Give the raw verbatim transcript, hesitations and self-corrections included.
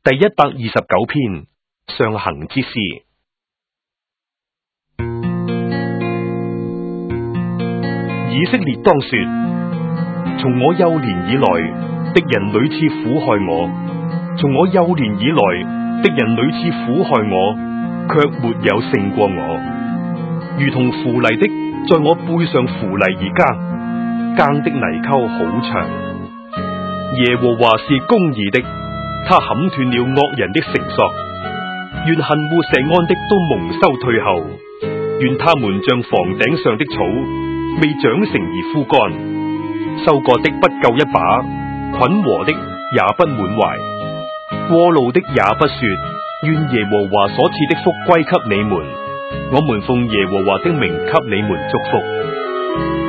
第一百二十九篇上行之詩。以色列當說：從我幼年以來，敵人屢次苦害我；從我幼年以來，敵人屢次苦害我，卻沒有勝過我。如同扶犁的在我背上扶犁而耕，耕的泥溝好長。耶和華是公義的，他砍斷了惡人的繩索。願恨惡錫安的都蒙羞退後，願他們像房頂上的草，未長成而枯乾。收割的不夠一把，捆禾的也不滿懷，過路的也不說，願耶和華所賜的福歸給你們。我們奉耶和華的名給你們祝福。